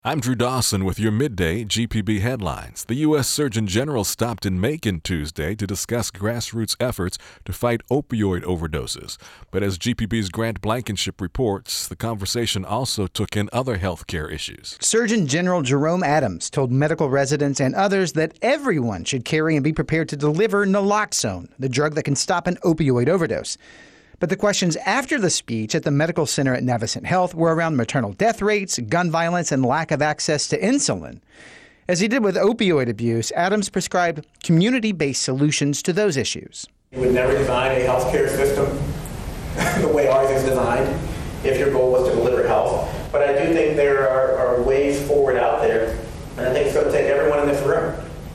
I'm Drew Dawson with your midday GPB headlines. The U.S. Surgeon General stopped in Macon Tuesday to discuss grassroots efforts to fight opioid overdoses. But as GPB's Grant Blankenship reports, the conversation also took in other healthcare issues. Surgeon General Jerome Adams told medical residents and others that everyone should carry and be prepared to deliver naloxone, the drug that can stop an opioid overdose. But the questions after the speech at the medical center at Navicent Health were around maternal death rates, gun violence, and lack of access to insulin. As he did with opioid abuse, Adams prescribed community-based solutions to those issues. You would never design a healthcare system the way ours is designed if your goal was to deliver health. But I do think there are ways forward out there, and I think it's going to take everyone in this room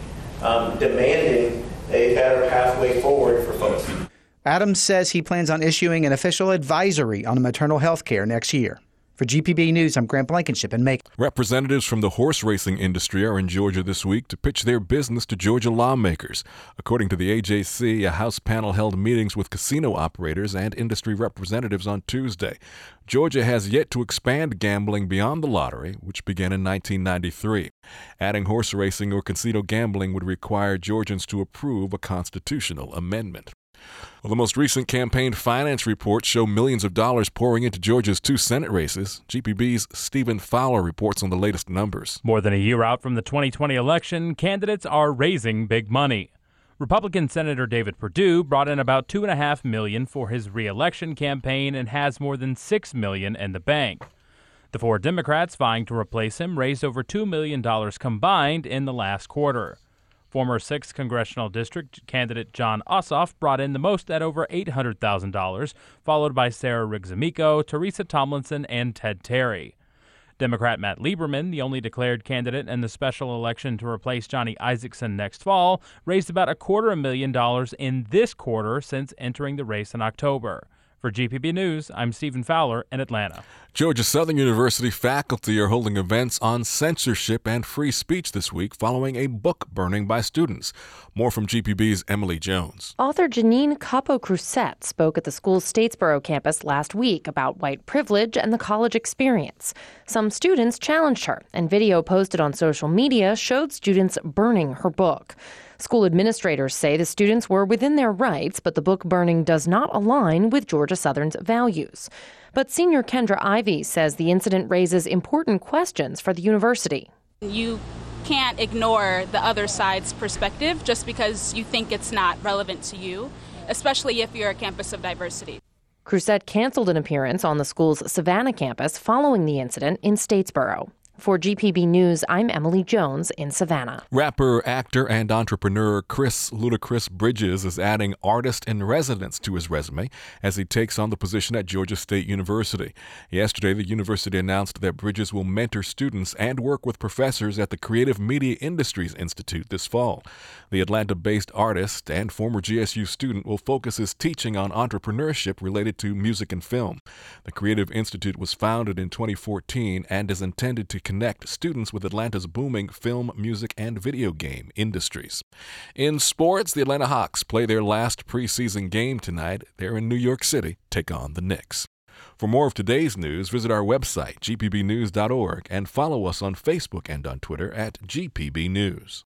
demanding a better pathway forward for folks. Adams says he plans on issuing an official advisory on maternal health care next year. For GPB News, I'm Grant Blankenship in Macon. Representatives from the horse racing industry are in Georgia this week to pitch their business to Georgia lawmakers. According to the AJC, a House panel held meetings with casino operators and industry representatives on Tuesday. Georgia has yet to expand gambling beyond the lottery, which began in 1993. Adding horse racing or casino gambling would require Georgians to approve a constitutional amendment. Well, the most recent campaign finance reports show millions of dollars pouring into Georgia's two Senate races. GPB's Stephen Fowler reports on the latest numbers. More than a year out from the 2020 election, candidates are raising big money. Republican Senator David Perdue brought in about $2.5 million for his re-election campaign and has more than $6 million in the bank. The four Democrats vying to replace him raised over $2 million combined in the last quarter. Former 6th Congressional District candidate Jon Ossoff brought in the most at over $800,000, followed by Sarah Riggs Amico, Teresa Tomlinson, and Ted Terry. Democrat Matt Lieberman, the only declared candidate in the special election to replace Johnny Isakson next fall, raised about $250,000 in this quarter since entering the race in October. For GPB News, I'm Stephen Fowler in Atlanta. Georgia Southern University faculty are holding events on censorship and free speech this week following a book burning by students. More from GPB's Emily Jones. Author Janine Capo-Crusette spoke at the school's Statesboro campus last week about white privilege and the college experience. Some students challenged her, and video posted on social media showed students burning her book. School administrators say the students were within their rights, but the book burning does not align with Georgia Southern's values. But senior Kendra Ivey says the incident raises important questions for the university. You can't ignore the other side's perspective just because you think it's not relevant to you, especially if you're a campus of diversity. Crusette canceled an appearance on the school's Savannah campus following the incident in Statesboro. For GPB News, I'm Emily Jones in Savannah. Rapper, actor, and entrepreneur Chris Ludacris Bridges is adding artist-in-residence to his resume as he takes on the position at Georgia State University. Yesterday, the university announced that Bridges will mentor students and work with professors at the Creative Media Industries Institute this fall. The Atlanta-based artist and former GSU student will focus his teaching on entrepreneurship related to music and film. The Creative Institute was founded in 2014 and is intended to connect students with Atlanta's booming film, music, and video game industries. In sports, the Atlanta Hawks play their last preseason game tonight. They're in New York City, take on the Knicks. For more of today's news, visit our website, gpbnews.org, and follow us on Facebook and on Twitter at GPB News.